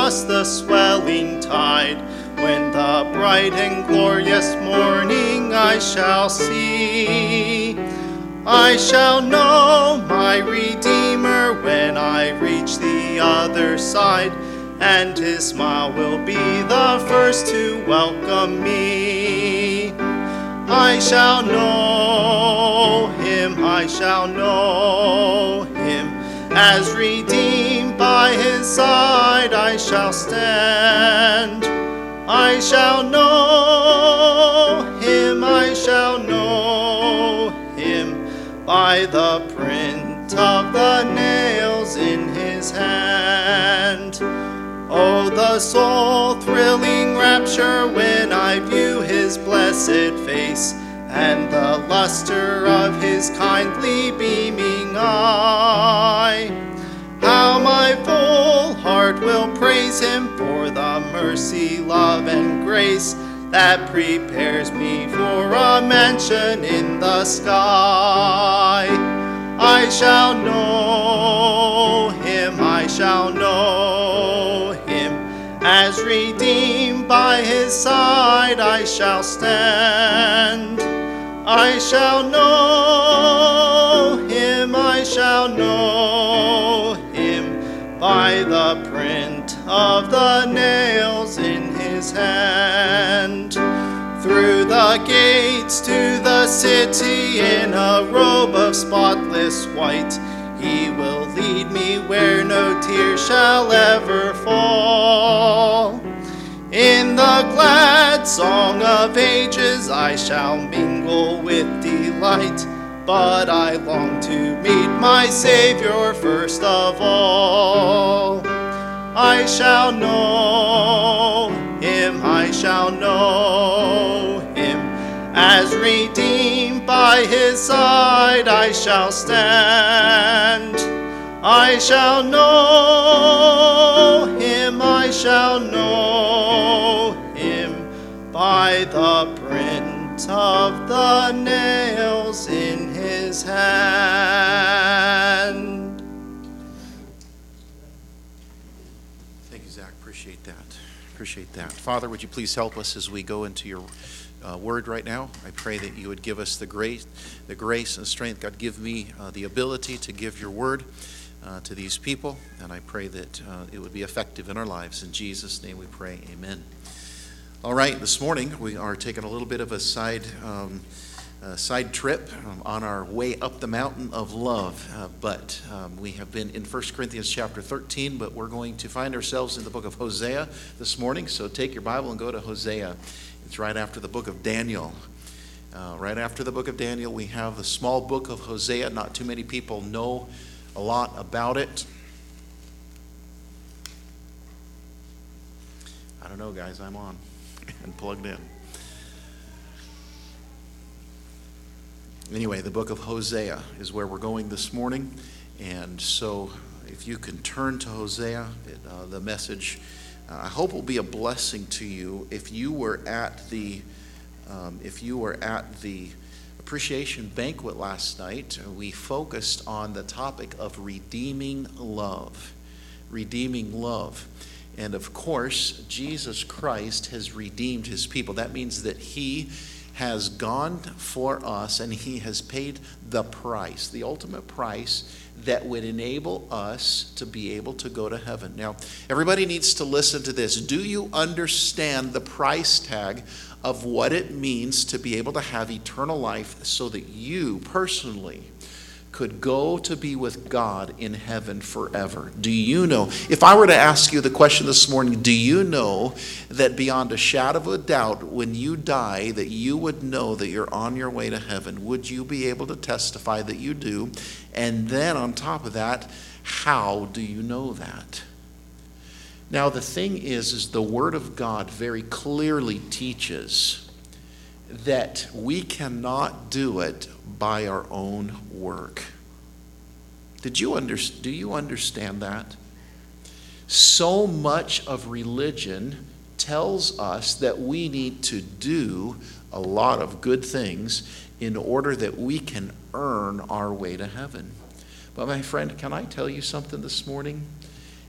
just the swelling tide. When the bright and glorious morning I shall see, I shall know my Redeemer when I reach the other side, and his smile will be the first to welcome me. I shall know him, I shall know him, as redeemed by his side I shall stand. I shall know him, I shall know him, by the print of the nails in his hand. Oh, the soul-thrilling rapture when I view his blessed face, and the luster of his kindly beaming eye. How my full heart will praise him for the mercy, love, and grace that prepares me for a mansion in the sky. I shall know him, I shall know him, as redeemed by his side I shall stand. I shall know him, I shall know him, by the print of the nails in his hand. Through the gates to the city in a robe of spotless white, he will lead me where no tear shall ever fall. In the glad song of ages I shall mingle with delight, but I long to meet my Savior first of all. I shall know him, I shall know him, as redeemed by his side I shall stand. I shall know him, I shall know him, by the print of the nails in his hand. Thank you, Zach. Appreciate that. Appreciate that. Father, would you please help us as we go into your word right now? I pray that you would give us the grace and strength. God, give me the ability to give your word to these people, and I pray that it would be effective in our lives. In Jesus' name we pray, amen. All right, this morning we are taking a little bit of a side trip on our way up the mountain of love, but we have been in 1 Corinthians chapter 13, but we're going to find ourselves in the book of Hosea this morning, so take your Bible and go to Hosea. It's right after the book of Daniel. Right after the book of Daniel, we have the small book of Hosea. Not too many people know a lot about it. I don't know, guys. I'm on and plugged in. Anyway, the book of Hosea is where we're going this morning. And so if you can turn to Hosea, the message, I hope will be a blessing to you. If you were at the appreciation banquet last night, we focused on the topic of redeeming love. Redeeming love. And of course, Jesus Christ has redeemed his people. That means that he has gone for us and he has paid the price, the ultimate price that would enable us to be able to go to heaven. Now, everybody needs to listen to this. Do you understand the price tag of what it means to be able to have eternal life so that you personally could go to be with God in heaven forever? Do you know? If I were to ask you the question this morning, do you know that beyond a shadow of a doubt, when you die, that you would know that you're on your way to heaven? Would you be able to testify that you do? And then on top of that, how do you know that? Now, the thing is the Word of God very clearly teaches that we cannot do it by our own work. Do you understand that? So much of religion tells us that we need to do a lot of good things in order that we can earn our way to heaven. But my friend, can I tell you something this morning?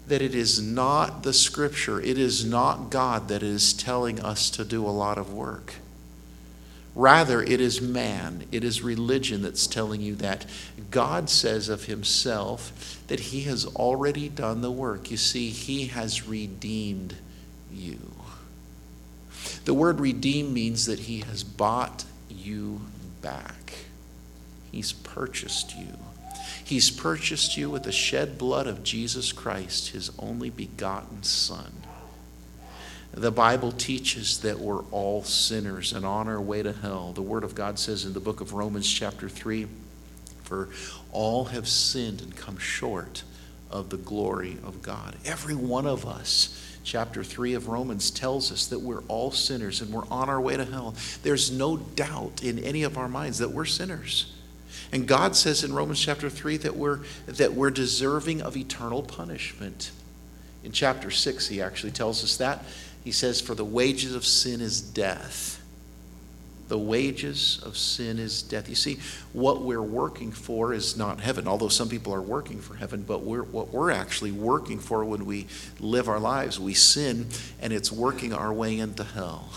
that it is not the Scripture, it is not God that is telling us to do a lot of work. Rather, it is man, it is religion that's telling you that. God says of himself that he has already done the work. You see, he has redeemed you. The word redeem means that he has bought you back. He's purchased you. He's purchased you with the shed blood of Jesus Christ, his only begotten Son. The Bible teaches that we're all sinners and on our way to hell. The Word of God says in the book of Romans chapter 3, for all have sinned and come short of the glory of God. Every one of us. Chapter 3 of Romans tells us that we're all sinners and we're on our way to hell. There's no doubt in any of our minds that we're sinners. And God says in Romans chapter 3 that we're deserving of eternal punishment. In chapter 6, he actually tells us that. He says, for the wages of sin is death. The wages of sin is death. You see, what we're working for is not heaven, although some people are working for heaven, but what we're actually working for when we live our lives, we sin, and it's working our way into hell.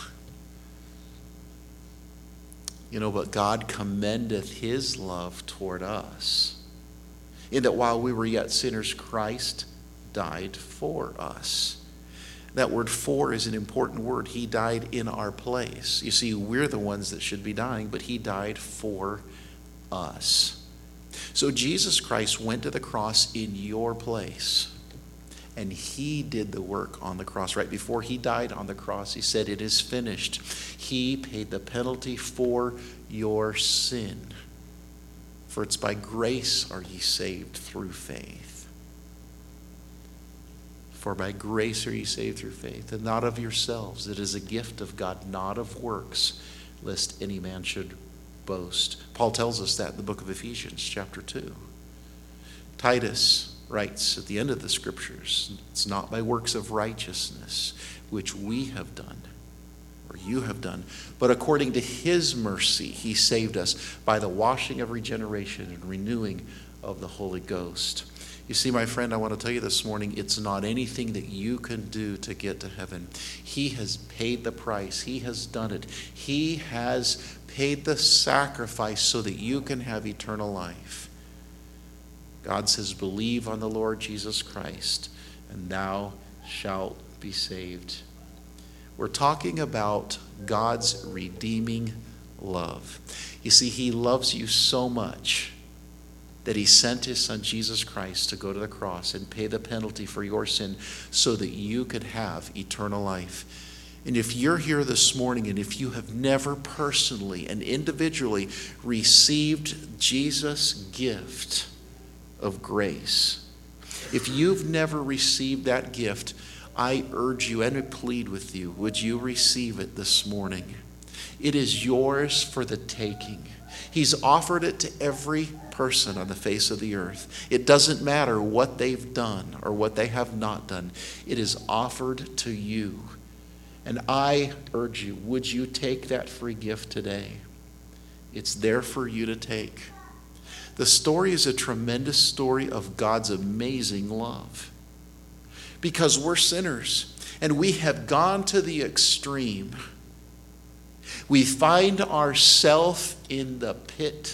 But God commendeth his love toward us, in that while we were yet sinners, Christ died for us. That word for is an important word. He died in our place. You see, we're the ones that should be dying, but he died for us. So Jesus Christ went to the cross in your place, and he did the work on the cross. Right before he died on the cross, he said, it is finished. He paid the penalty for your sin. For it's by grace are ye saved through faith. For by grace are ye saved through faith, and not of yourselves. It is a gift of God, not of works, lest any man should boast. Paul tells us that in the book of Ephesians, chapter 2. Titus writes at the end of the scriptures, it's not by works of righteousness, which we have done, or you have done, but according to his mercy, he saved us by the washing of regeneration and renewing of the Holy Ghost. You see, my friend, I want to tell you this morning, it's not anything that you can do to get to heaven. He has paid the price. He has done it. He has paid the sacrifice so that you can have eternal life. God says, believe on the Lord Jesus Christ, and thou shalt be saved. We're talking about God's redeeming love. You see, he loves you so much that he sent his son Jesus Christ to go to the cross and pay the penalty for your sin so that you could have eternal life. And if you're here this morning and if you have never personally and individually received Jesus' gift of grace, if you've never received that gift, I urge you and I plead with you, would you receive it this morning? It is yours for the taking. He's offered it to every person on the face of the earth. It doesn't matter what they've done or what they have not done. It is offered to you. And I urge you, would you take that free gift today? It's there for you to take. The story is a tremendous story of God's amazing love. Because we're sinners and we have gone to the extreme. We find ourselves in the pit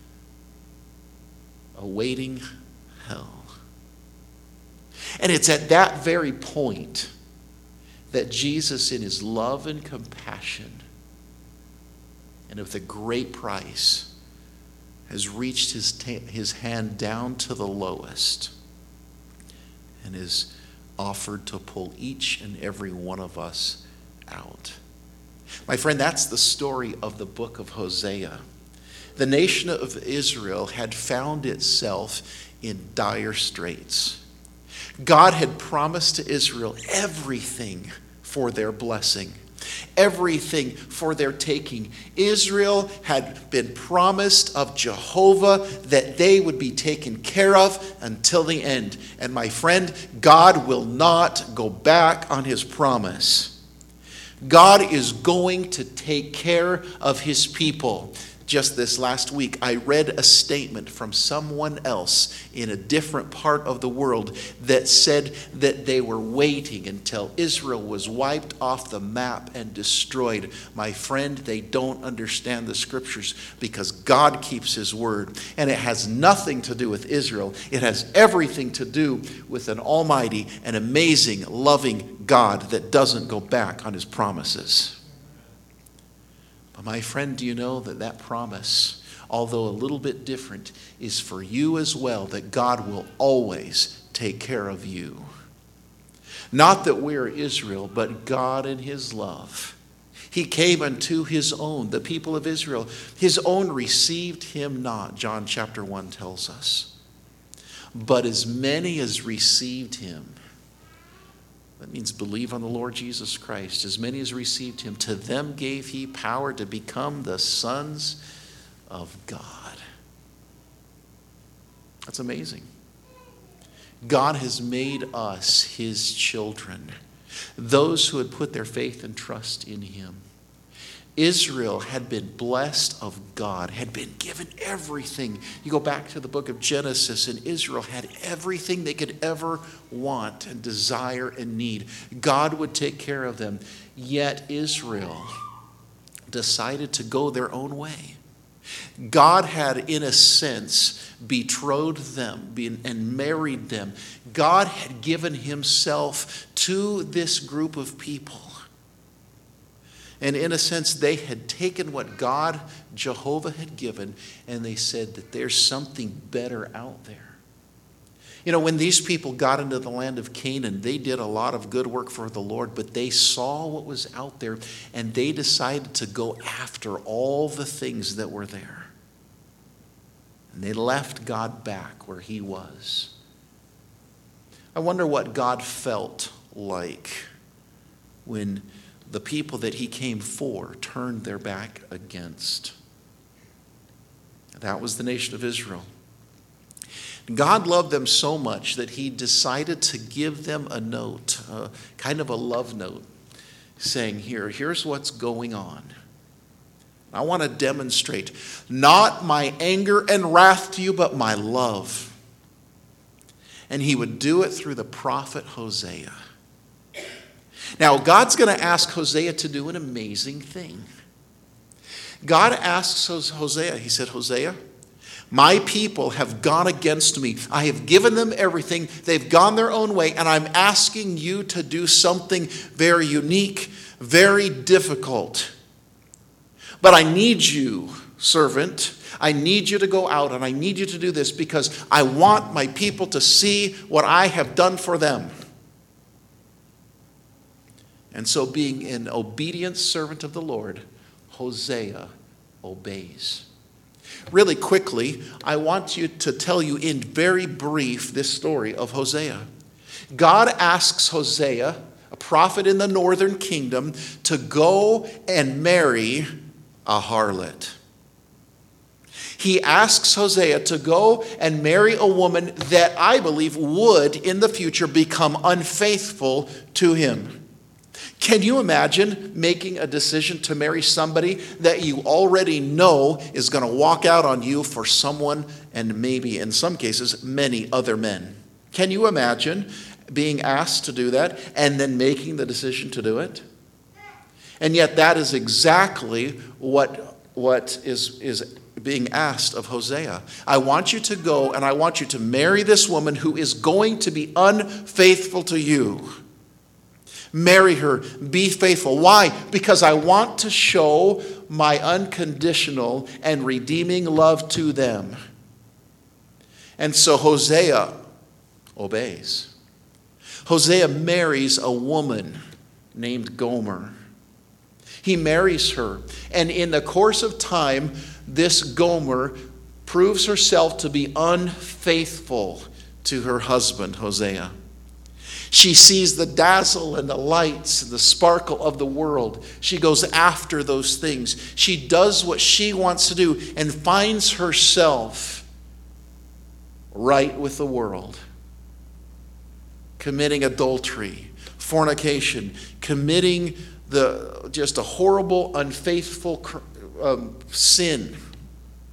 awaiting hell. And it's at that very point that Jesus, in his love and compassion and of the great price, has reached his hand down to the lowest and is offered to pull each and every one of us out. My friend, that's the story of the book of Hosea. The nation of Israel had found itself in dire straits. God had promised to Israel everything for their blessing, everything for their taking. Israel had been promised of Jehovah that they would be taken care of until the end. And my friend, God will not go back on his promise. God is going to take care of his people. just this last week, I read a statement from someone else in a different part of the world that said that they were waiting until Israel was wiped off the map and destroyed. My friend, they don't understand the scriptures, because God keeps his word. And it has nothing to do with Israel. It has everything to do with an almighty and amazing, loving God that doesn't go back on his promises. But my friend, do you know that that promise, although a little bit different, is for you as well, that God will always take care of you. Not that we're Israel, but God in his love. He came unto his own, the people of Israel. His own received him not, John chapter 1 tells us. But as many as received him, that means believe on the Lord Jesus Christ. As many as received him, to them gave he power to become the sons of God. That's amazing. God has made us his children, those who had put their faith and trust in him. Israel had been blessed of God, had been given everything. You go back to the book of Genesis, and Israel had everything they could ever want and desire and need. God would take care of them. Yet Israel decided to go their own way. God had, in a sense, betrothed them and married them. God had given himself to this group of people. And in a sense, they had taken what God, Jehovah, had given, and they said that there's something better out there. You know, when these people got into the land of Canaan, they did a lot of good work for the Lord, but they saw what was out there, and they decided to go after all the things that were there. And they left God back where he was. I wonder what God felt like when the people that he came for turned their back against. That was the nation of Israel. God loved them so much that he decided to give them a note, kind of a love note, saying, here's what's going on. I want to demonstrate not my anger and wrath to you, but my love. And he would do it through the prophet Hosea. Now, God's going to ask Hosea to do an amazing thing. God asks Hosea, he said, Hosea, my people have gone against me. I have given them everything. They've gone their own way, and I'm asking you to do something very unique, very difficult. But I need you, servant. I need you to go out, and I need you to do this because I want my people to see what I have done for them. And so, being an obedient servant of the Lord, Hosea obeys. Really quickly, I want you to tell you in very brief this story of Hosea. God asks Hosea, a prophet in the northern kingdom, to go and marry a harlot. He asks Hosea to go and marry a woman that I believe would, in the future, become unfaithful to him. Can you imagine making a decision to marry somebody that you already know is going to walk out on you for someone, and maybe in some cases, many other men? Can you imagine being asked to do that and then making the decision to do it? And yet that is exactly what is being asked of Hosea. I want you to go and I want you to marry this woman who is going to be unfaithful to you. Marry her. Be faithful. Why? Because I want to show my unconditional and redeeming love to them. And so Hosea obeys. Hosea marries a woman named Gomer. He marries her. And in the course of time, this Gomer proves herself to be unfaithful to her husband, Hosea. She sees the dazzle and the lights and the sparkle of the world. She goes after those things. She does what she wants to do and finds herself right with the world, committing adultery, fornication, committing just a horrible, unfaithful sin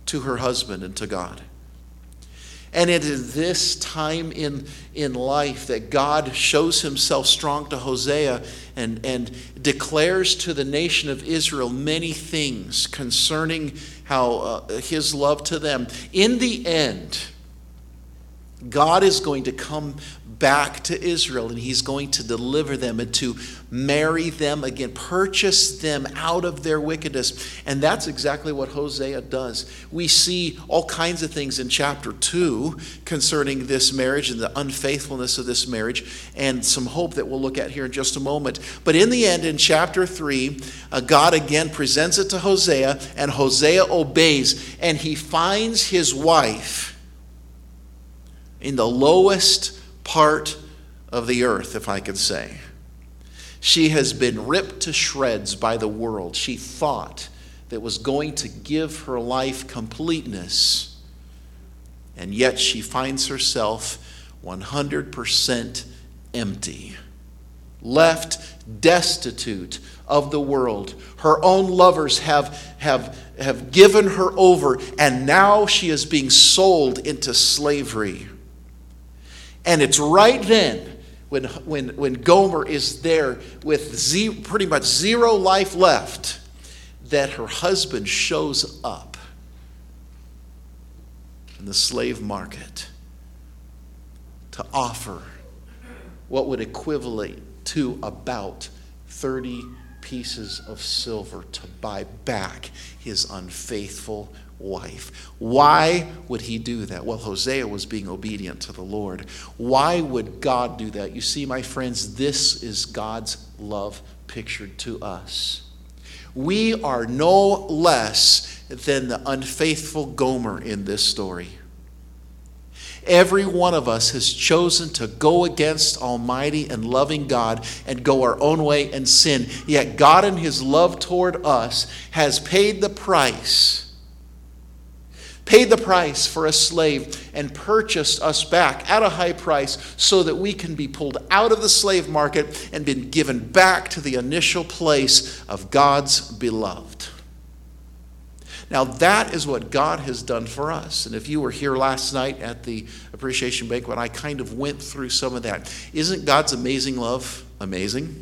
to her husband and to God. And it is this time in life that God shows himself strong to Hosea and declares to the nation of Israel many things concerning how his love to them. In the end, God is going to come back to Israel, and he's going to deliver them and to marry them again, purchase them out of their wickedness. And that's exactly what Hosea does. We see all kinds of things in chapter 2 concerning this marriage and the unfaithfulness of this marriage, and some hope that we'll look at here in just a moment. But in the end, in chapter 3, God again presents it to Hosea, and Hosea obeys, and he finds his wife in the lowest part of the earth, if I could say. She has been ripped to shreds by the world. She thought that was going to give her life completeness, and yet she finds herself 100% empty, left destitute of the world. Her own lovers have given her over, and now she is being sold into slavery. And it's right then, when Gomer is there with pretty much zero life left, that her husband shows up in the slave market to offer what would equivalent to about 30 pieces of silver to buy back his unfaithful wife. Why would he do that? Well, Hosea was being obedient to the Lord. Why would God do that? You see, my friends, this is God's love pictured to us. We are no less than the unfaithful Gomer in this story. Every one of us has chosen to go against Almighty and loving God and go our own way and sin. Yet God in his love toward us has paid the price for a slave and purchased us back at a high price so that we can be pulled out of the slave market and been given back to the initial place of God's beloved. Now that is what God has done for us. And if you were here last night at the appreciation banquet, I kind of went through some of that. Isn't God's amazing love amazing?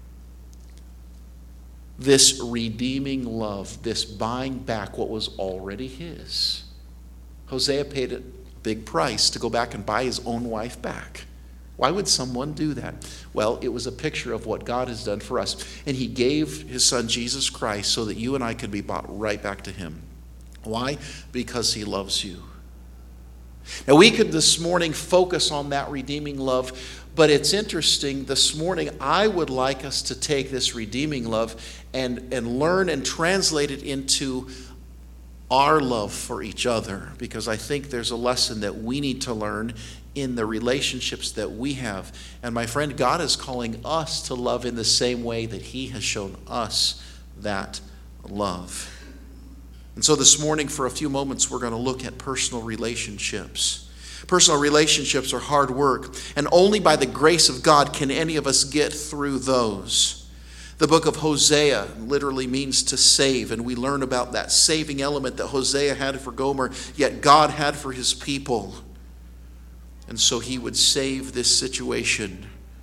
This redeeming love, this buying back what was already his. Hosea paid a big price to go back and buy his own wife back. Why would someone do that? Well, it was a picture of what God has done for us. And he gave his son Jesus Christ so that you and I could be brought right back to him. Why? Because he loves you. Now, we could this morning focus on that redeeming love, but it's interesting. This morning, I would like us to take this redeeming love and learn and translate it into our love for each other, because I think there's a lesson that we need to learn in the relationships that we have. And my friend, God is calling us to love in the same way that he has shown us that love. And so this morning, for a few moments, we're going to look at personal relationships. Personal relationships are hard work, and only by the grace of God can any of us get through those. The book of Hosea literally means to save, and we learn about that saving element that Hosea had for Gomer, yet God had for his people. And so he would save this situation.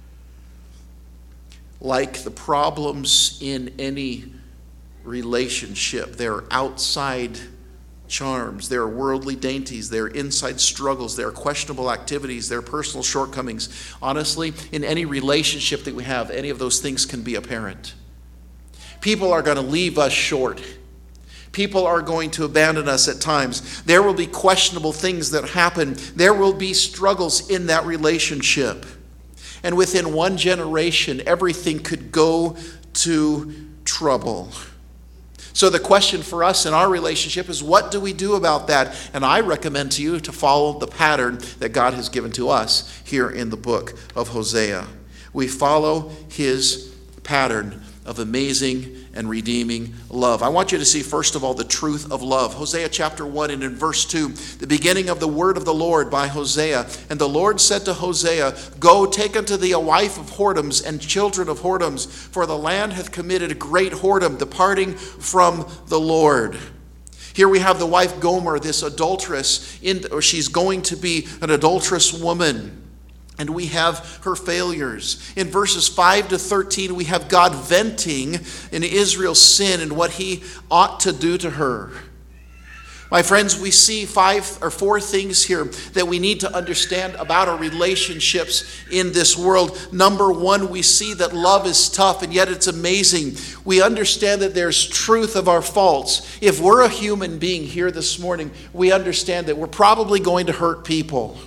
Like the problems in any relationship, there are outside charms, there are worldly dainties, there are inside struggles, there are questionable activities, there are personal shortcomings. Honestly, in any relationship that we have, any of those things can be apparent. People are going to leave us short. People are going to abandon us at times. There will be questionable things that happen. There will be struggles in that relationship. And within one generation, everything could go to trouble. So the question for us in our relationship is, what do we do about that? And I recommend to you to follow the pattern that God has given to us here in the book of Hosea. We follow his pattern of amazing and redeeming love. I want you to see, first of all, the truth of love. Hosea chapter 1 and in verse 2, the beginning of the word of the Lord by Hosea. And the Lord said to Hosea, "Go, take unto thee a wife of whoredoms and children of whoredoms, for the land hath committed a great whoredom, departing from the Lord." Here we have the wife Gomer, this adulteress, or she's going to be an adulterous woman. And we have her failures. In verses 5 to 13, we have God venting in Israel's sin and what he ought to do to her. My friends, we see 5 or 4 things here that we need to understand about our relationships in this world. Number 1, we see that love is tough, and yet it's amazing. We understand that there's truth of our faults. If we're a human being here this morning, we understand that we're probably going to hurt people.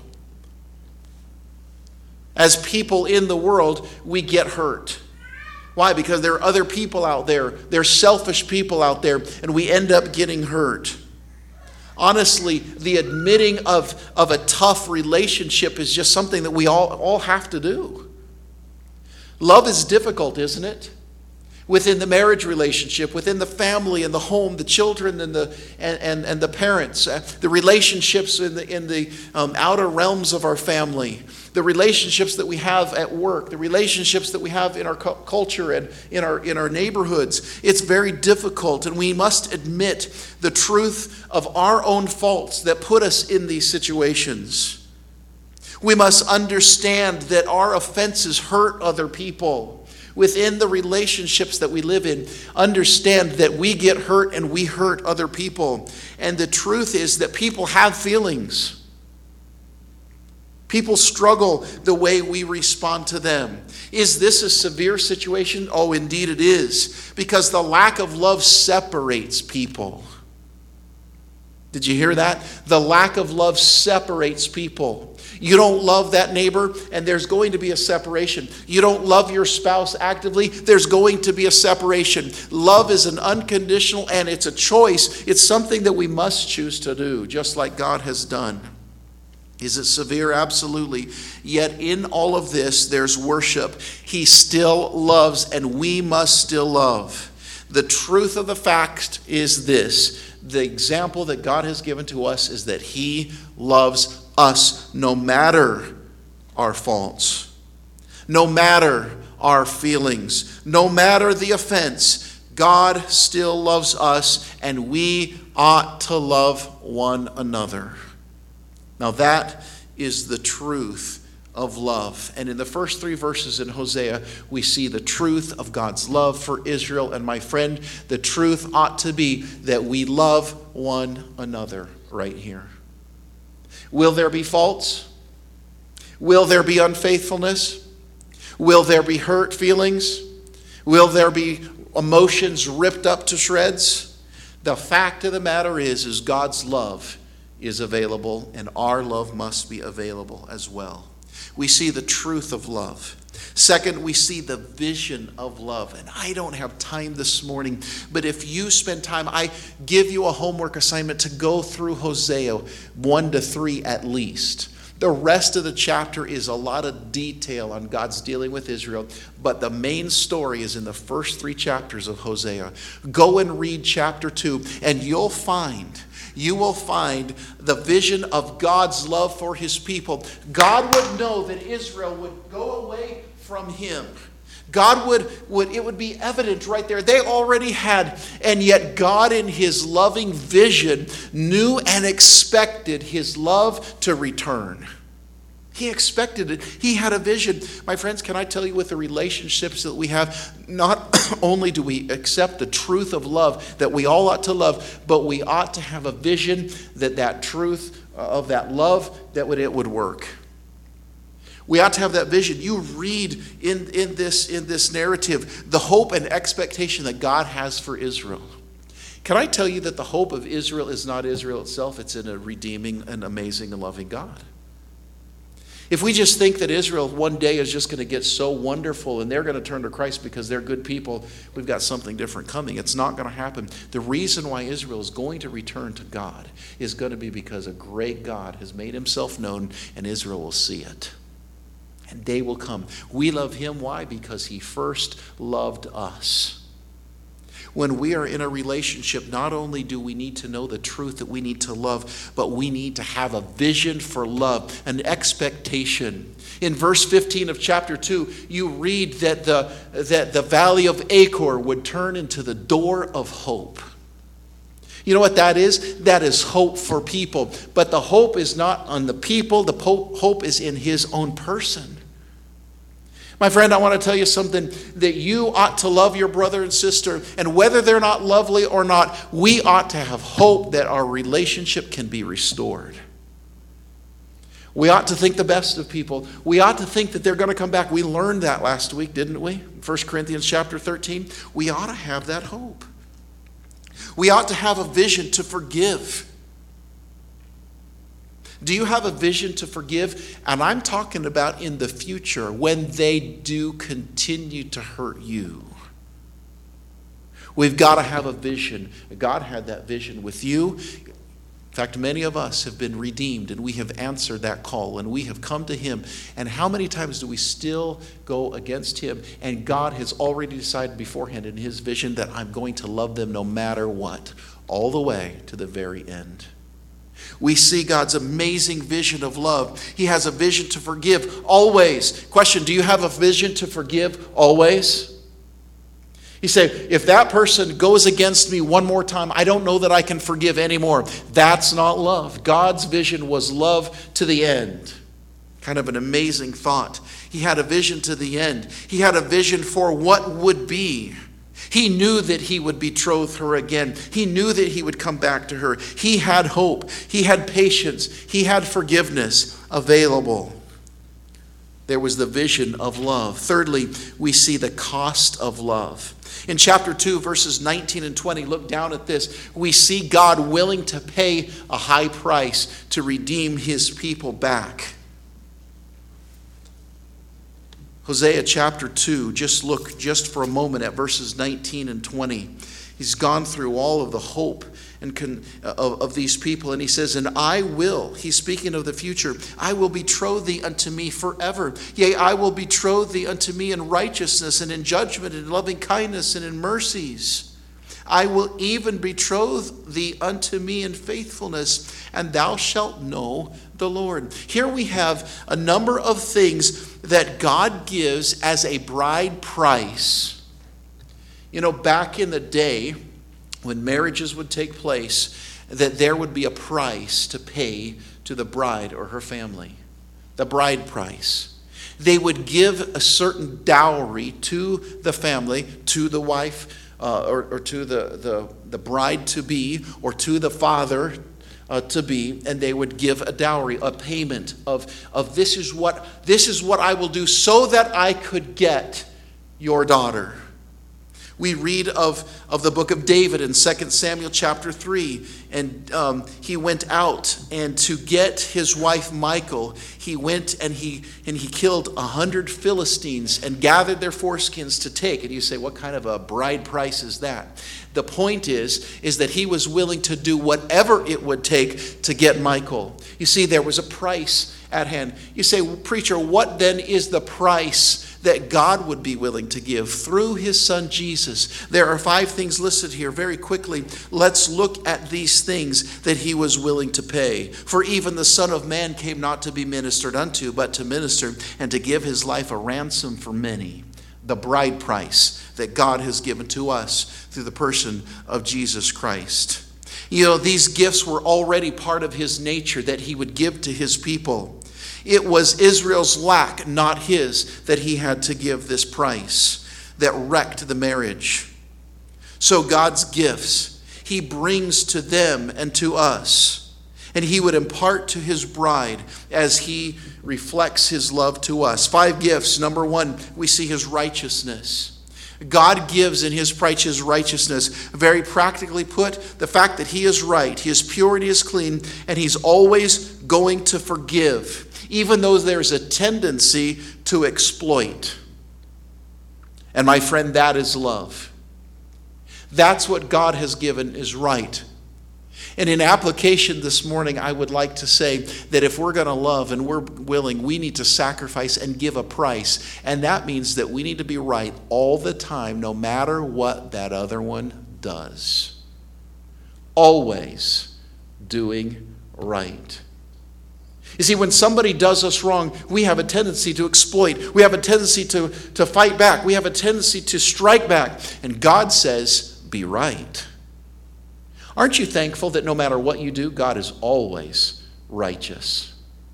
As people in the world, we get hurt. Why? Because there are other people out there. There are selfish people out there, and we end up getting hurt. Honestly, the admitting of a tough relationship is just something that we all have to do. Love is difficult, isn't it? Within the marriage relationship, within the family and the home, the children and the parents, the relationships in the outer realms of our family, the relationships that we have at work, the relationships that we have in our culture and in our neighborhoods. It's very difficult, and we must admit the truth of our own faults that put us in these situations. We must understand that our offenses hurt other people. Within the relationships that we live in, understand that we get hurt and we hurt other people. And the truth is that people have feelings. People struggle the way we respond to them. Is this a severe situation? Oh, indeed it is. Because the lack of love separates people. Did you hear that? The lack of love separates people. You don't love that neighbor, and there's going to be a separation. You don't love your spouse actively, there's going to be a separation. Love is an unconditional, and it's a choice. It's something that we must choose to do, just like God has done. Is it severe? Absolutely. Yet in all of this, there's worship. He still loves, and we must still love. The truth of the fact is this. The example that God has given to us is that he loves us no matter our faults, no matter our feelings, no matter the offense. God still loves us, and we ought to love one another. Now that is the truth of love. And in the first 3 verses in Hosea, we see the truth of God's love for Israel. And my friend, the truth ought to be that we love one another right here. Will there be faults? Will there be unfaithfulness? Will there be hurt feelings? Will there be emotions ripped up to shreds? The fact of the matter is God's love is available, and our love must be available as well. We see the truth of love. Second, we see the vision of love. And I don't have time this morning, but if you spend time, I give you a homework assignment to go through Hosea 1 to 3 at least. The rest of the chapter is a lot of detail on God's dealing with Israel, but the main story is in the first 3 chapters of Hosea. Go and read chapter 2, and you will find the vision of God's love for his people. God would know that Israel would go away from him. God it would be evident right there. They already had, and yet God in his loving vision knew and expected his love to return. He expected it. He had a vision. My friends, can I tell you, with the relationships that we have, not only do we accept the truth of love, that we all ought to love, but we ought to have a vision that truth of that love, that it would work. We ought to have that vision. You read in this narrative the hope and expectation that God has for Israel. Can I tell you that the hope of Israel is not Israel itself? It's in a redeeming and amazing and loving God. If we just think that Israel one day is just going to get so wonderful and they're going to turn to Christ because they're good people, we've got something different coming. It's not going to happen. The reason why Israel is going to return to God is going to be because a great God has made himself known, and Israel will see it. And day will come. We love him. Why? Because he first loved us. When we are in a relationship, not only do we need to know the truth that we need to love, but we need to have a vision for love, an expectation. In verse 15 of chapter 2, you read that the valley of Achor would turn into the door of hope. You know what that is? That is hope for people. But the hope is not on the people. The hope is in his own person. My friend, I want to tell you something, that you ought to love your brother and sister, and whether they're not lovely or not, we ought to have hope that our relationship can be restored. We ought to think the best of people. We ought to think that they're going to come back. We learned that last week, didn't we? 1 Corinthians chapter 13. We ought to have that hope. We ought to have a vision to forgive. Do you have a vision to forgive? And I'm talking about in the future when they do continue to hurt you. We've got to have a vision. God had that vision with you. In fact, many of us have been redeemed and we have answered that call and we have come to him. And how many times do we still go against him? And God has already decided beforehand in his vision that I'm going to love them no matter what, all the way to the very end. We see God's amazing vision of love. He has a vision to forgive always. Question, do you have a vision to forgive always? You say, if that person goes against me one more time, I don't know that I can forgive anymore. That's not love. God's vision was love to the end. Kind of an amazing thought. He had a vision to the end. He had a vision for what would be. He knew that he would betroth her again. He knew that he would come back to her. He had hope. He had patience. He had forgiveness available. There was the vision of love. Thirdly, we see the cost of love. In chapter 2, verses 19 and 20, look down at this. We see God willing to pay a high price to redeem his people back. Hosea chapter 2, just look just for a moment at verses 19 and 20. He's gone through all of the hope of these people, and he says, and I will, he's speaking of the future, I will betroth thee unto me forever. Yea, I will betroth thee unto me in righteousness and in judgment and in loving kindness and in mercies. I will even betroth thee unto me in faithfulness, and thou shalt know the Lord. Here we have a number of things that God gives as a bride price. You know, back in the day, when marriages would take place, that there would be a price to pay to the bride or her family. The bride price. They would give a certain dowry to the family, to the wife, or to the bride-to-be, or to the father to be, and they would give a dowry, a payment of this is what I will do so that I could get your daughter. We read of the book of David in 2 Samuel chapter 3. And he went out, and to get his wife Michal, he went and he killed 100 Philistines and gathered their foreskins to take. And you say, what kind of a bride price is that? The point is that he was willing to do whatever it would take to get Michal. You see, there was a price at hand. You say, well, preacher, what then is the price that God would be willing to give through his son Jesus? There are 5 things listed here very quickly. Let's look at these things that he was willing to pay. For even the Son of Man came not to be ministered unto, but to minister and to give his life a ransom for many. The bride price that God has given to us through the person of Jesus Christ. You know, these gifts were already part of his nature that he would give to his people. It was Israel's lack, not his, that he had to give this price that wrecked the marriage. So God's gifts, he brings to them and to us. And he would impart to his bride as he reflects his love to us. 5 gifts. Number 1, we see his righteousness. God gives in his righteousness, very practically put, the fact that he is right, he is pure and he is clean, and he's always going to forgive, even though there's a tendency to exploit. And my friend, that is love. That's what God has given is right. And in application this morning, I would like to say that if we're going to love and we're willing, we need to sacrifice and give a price. And that means that we need to be right all the time, no matter what that other one does. Always doing right. You see, when somebody does us wrong, we have a tendency to exploit. We have a tendency to fight back. We have a tendency to strike back. And God says, be right. Aren't you thankful that no matter what you do, God is always righteous?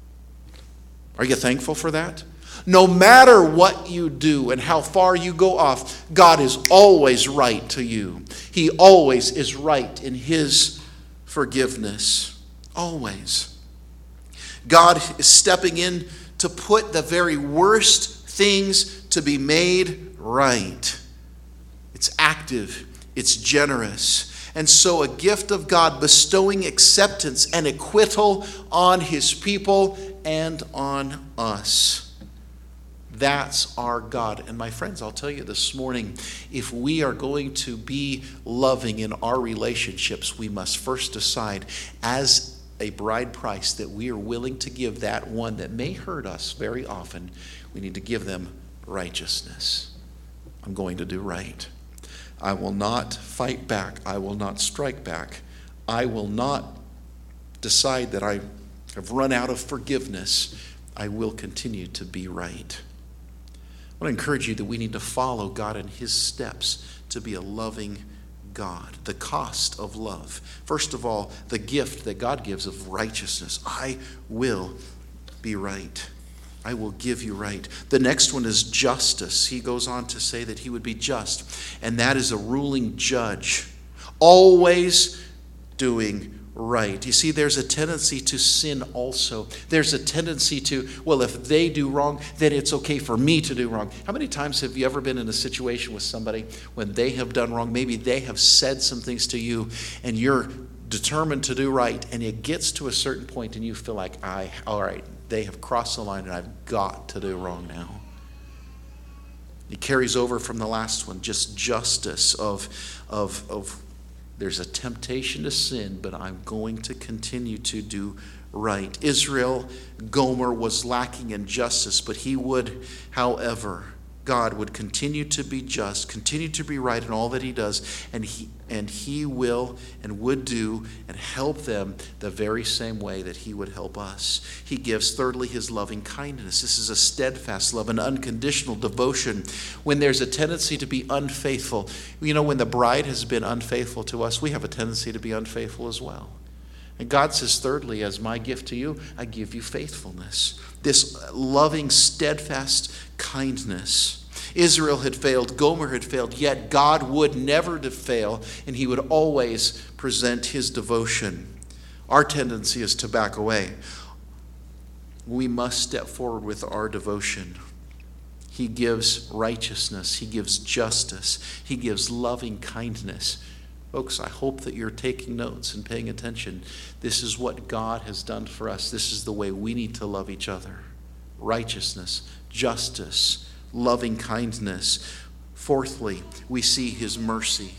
Are you thankful for that? No matter what you do and how far you go off, God is always right to you. He always is right in his forgiveness. Always. God is stepping in to put the very worst things to be made right. It's active. It's generous. And so a gift of God bestowing acceptance and acquittal on his people and on us. That's our God. And my friends, I'll tell you this morning, if we are going to be loving in our relationships, we must first decide as a bride price that we are willing to give that one that may hurt us very often. We need to give them righteousness. I'm going to do right. I will not fight back. I will not strike back. I will not decide that I have run out of forgiveness. I will continue to be right. I want to encourage you that we need to follow God in his steps to be a loving God. The cost of love. First of all, the gift that God gives of righteousness. I will be right. I will give you right. The next one is justice. He goes on to say that he would be just. And that is a ruling judge. Always doing right. You see, there's a tendency to sin also. There's a tendency to, well, if they do wrong, then it's okay for me to do wrong. How many times have you ever been in a situation with somebody when they have done wrong? Maybe they have said some things to you and you're determined to do right. And it gets to a certain point and you feel like, all right, they have crossed the line and I've got to do wrong now. It carries over from the last one, just justice of there's a temptation to sin, but I'm going to continue to do right. Israel, Gomer was lacking in justice, but he would, however, God would continue to be just, continue to be right in all that he does, and he will and would do and help them the very same way that he would help us. He gives, thirdly, his loving kindness. This is a steadfast love, an unconditional devotion. When there's a tendency to be unfaithful, when the bride has been unfaithful to us, we have a tendency to be unfaithful as well. And God says, thirdly, as my gift to you, I give you faithfulness. This loving, steadfast kindness. Israel had failed, Gomer had failed, yet God would never fail, and he would always present his devotion. Our tendency is to back away. We must step forward with our devotion. He gives righteousness, he gives justice, he gives loving kindness. Folks, I hope that you're taking notes and paying attention. This is what God has done for us. This is the way we need to love each other. Righteousness, justice, loving kindness. Fourthly, we see his mercy.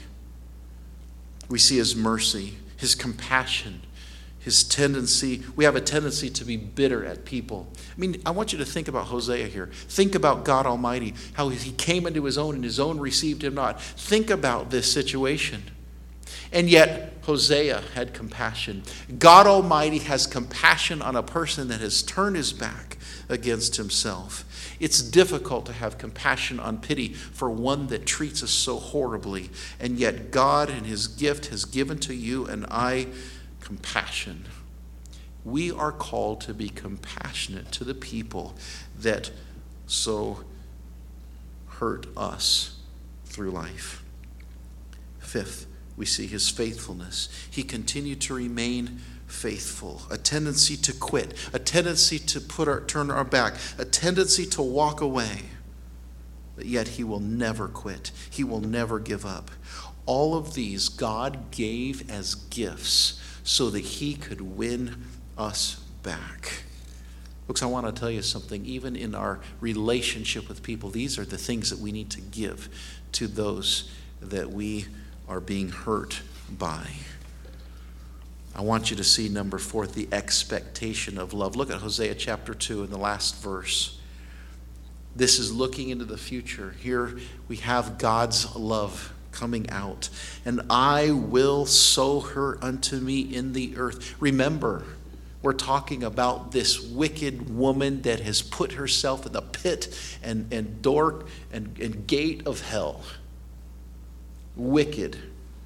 We see his mercy, his compassion, his tendency. We have a tendency to be bitter at people. I want you to think about Hosea here. Think about God Almighty, how he came into his own and his own received him not. Think about this situation. And yet, Hosea had compassion. God Almighty has compassion on a person that has turned his back against himself. It's difficult to have compassion on pity for one that treats us so horribly. And yet, God in his gift has given to you and I compassion. We are called to be compassionate to the people that so hurt us through life. Fifth, we see his faithfulness. He continued to remain faithful. A tendency to quit. A tendency to turn our back. A tendency to walk away. But yet he will never quit. He will never give up. All of these God gave as gifts so that he could win us back. Folks, I want to tell you something. Even in our relationship with people, these are the things that we need to give to those that we are being hurt by. I want you to see, number 4, the expectation of love. Look at Hosea chapter 2 in the last verse. This is looking into the future. Here we have God's love coming out. And I will sow her unto me in the earth. Remember, we're talking about this wicked woman that has put herself in the pit and door and gate of hell. Wicked.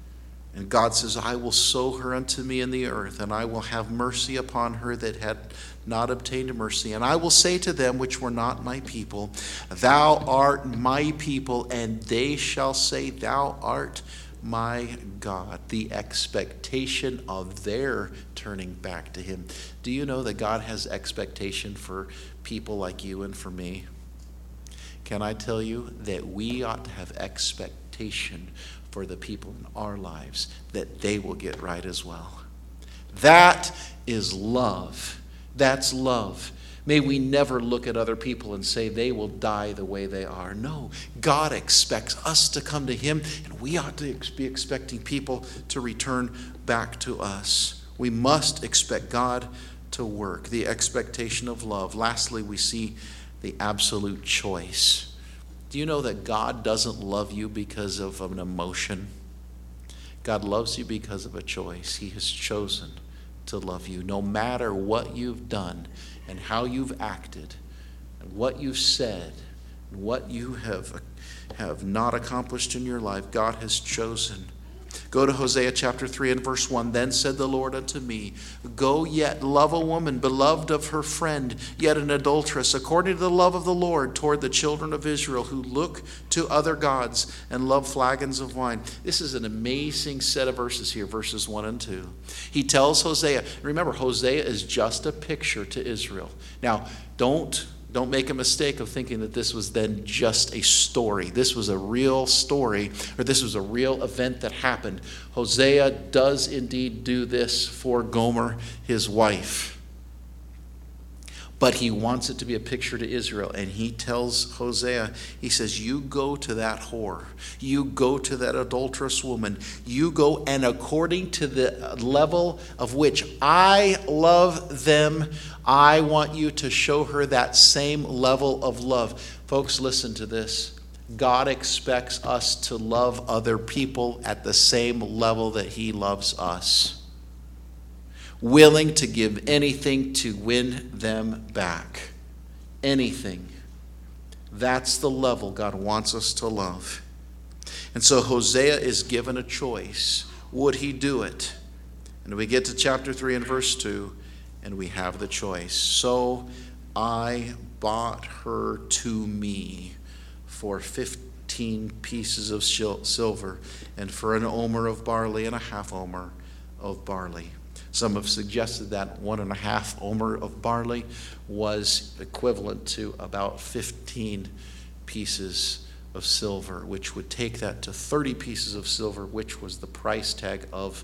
And God says, I will sow her unto me in the earth, and I will have mercy upon her that had not obtained mercy. And I will say to them which were not my people, thou art my people, and they shall say, thou art my God. The expectation of their turning back to him. Do you know that God has expectation for people like you and for me? Can I tell you that we ought to have expectation for the people in our lives, that they will get right as well? That is love. That's love. May we never look at other people and say they will die the way they are. No, God expects us to come to him, and we ought to be expecting people to return back to us. We must expect God to work, the expectation of love. Lastly, we see the absolute choice. Do you know that God doesn't love you because of an emotion? God loves you because of a choice. He has chosen to love you. No matter what you've done and how you've acted and what you've said and what you have not accomplished in your life, God has chosen. Go to Hosea chapter 3 and verse 1. Then said the Lord unto me, go yet love a woman beloved of her friend, yet an adulteress, according to the love of the Lord toward the children of Israel, who look to other gods and love flagons of wine. This is an amazing set of verses here, verses 1 and 2. He tells Hosea, remember, Hosea is just a picture to Israel. Now, don't make a mistake of thinking that this was then just a story. This was a real story, or this was a real event that happened. Hosea does indeed do this for Gomer, his wife. But he wants it to be a picture to Israel. And he tells Hosea, he says, you go to that whore. You go to that adulterous woman. You go, and according to the level of which I love them, I want you to show her that same level of love. Folks, listen to this. God expects us to love other people at the same level that he loves us. Willing to give anything to win them back. Anything. That's the level God wants us to love. And so Hosea is given a choice. Would he do it? And we get to chapter 3 and verse 2, and we have the choice. So I bought her to me for 15 pieces of silver, and for an omer of barley and a half omer of barley. Some have suggested that 1.5 omer of barley was equivalent to about 15 pieces of silver, which would take that to 30 pieces of silver, which was the price tag of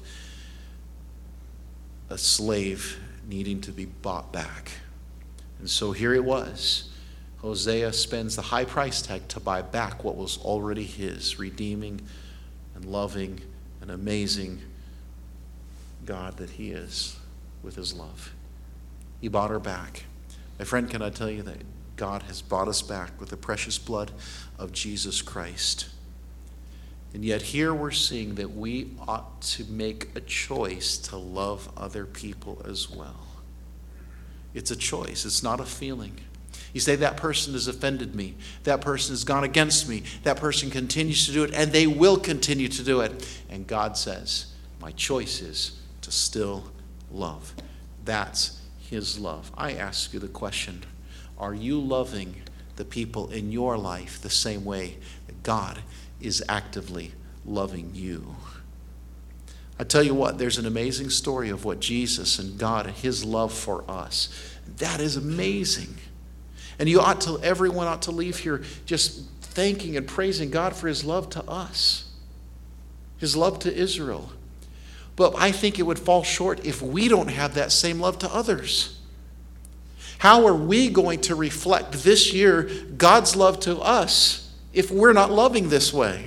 a slave needing to be bought back. And so here it was. Hosea spends the high price tag to buy back what was already his, redeeming and loving and amazing God that he is with his love. He bought her back. My friend, can I tell you that God has bought us back with the precious blood of Jesus Christ? And yet here we're seeing that we ought to make a choice to love other people as well. It's a choice. It's not a feeling. You say, that person has offended me. That person has gone against me. That person continues to do it, and they will continue to do it. And God says, my choice is to still love. That's his love. I ask you the question, are you loving the people in your life the same way that God is actively loving you? I tell you what, there's an amazing story of what Jesus and God and his love for us. That is amazing. And everyone ought to leave here just thanking and praising God for his love to us, his love to Israel. But I think it would fall short if we don't have that same love to others. How are we going to reflect this year God's love to us if we're not loving this way?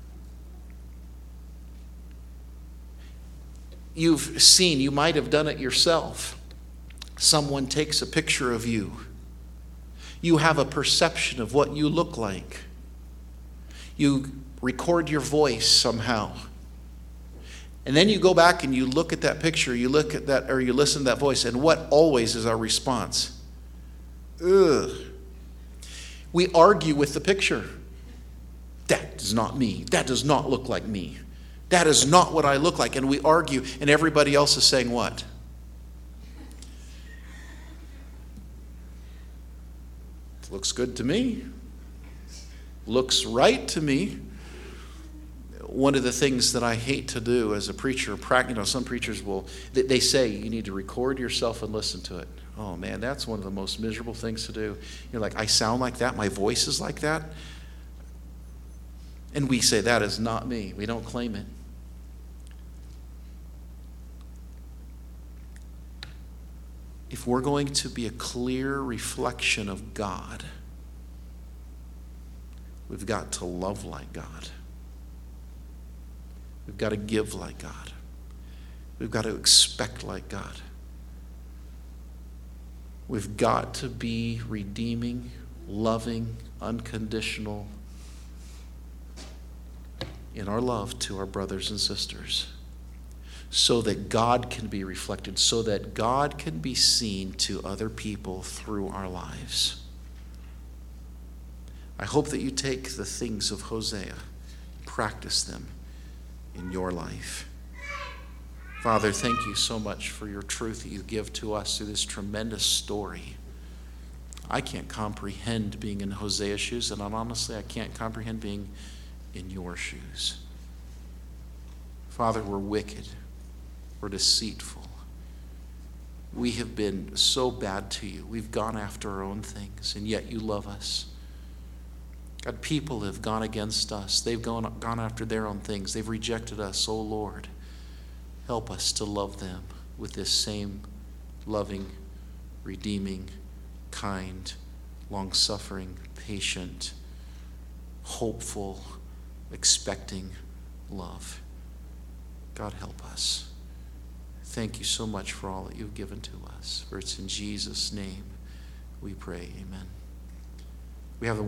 You've seen, you might have done it yourself. Someone takes a picture of you. You have a perception of what you look like. You record your voice somehow. And then you go back and you look at that picture, you look at that, or you listen to that voice, and what always is our response? Ugh. We argue with the picture. That is not me. That does not look like me. That is not what I look like. And we argue, and everybody else is saying what? Looks good to me. Looks right to me. One of the things that I hate to do as a preacher, some preachers they say you need to record yourself and listen to it. Oh man, that's one of the most miserable things to do. You're like, I sound like that, my voice is like that. And we say, that is not me. We don't claim it. If we're going to be a clear reflection of God, we've got to love like God. We've got to give like God. We've got to expect like God. We've got to be redeeming, loving, unconditional in our love to our brothers and sisters, so that God can be reflected, so that God can be seen to other people through our lives. I hope that you take the things of Hosea, practice them in your life. Father, thank you so much for your truth that you give to us through this tremendous story. I can't comprehend being in Hosea's shoes, and honestly, I can't comprehend being in your shoes. Father, we're wicked. We're deceitful. We have been so bad to you. We've gone after our own things, and yet you love us. God, people have gone against us. They've gone after their own things. They've rejected us. Oh Lord, help us to love them with this same loving, redeeming, kind, long-suffering, patient, hopeful, expecting love. God, help us. Thank you so much for all that you've given to us. For it's in Jesus' name we pray. Amen. We have the